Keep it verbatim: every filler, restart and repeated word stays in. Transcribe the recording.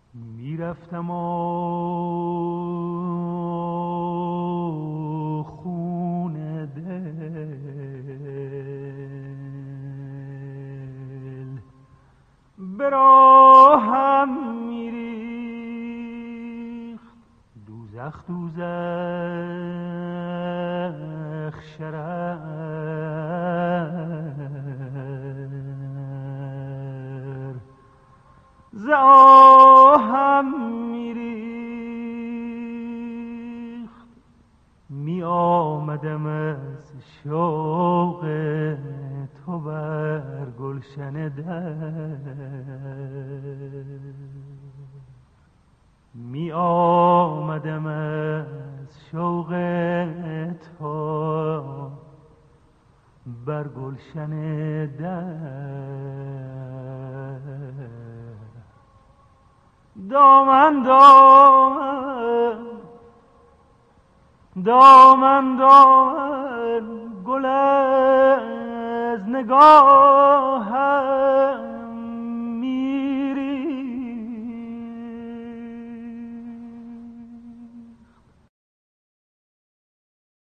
میرفتم و خون دل به راهم میریخت. دوزخ دوزخ شرر ز آهم میریخت. می آمدم از شوق تو بر گلشن در، می آمدم از شوق تو بر گلشن در. دامن دامن دامن دامن گل از نگاهت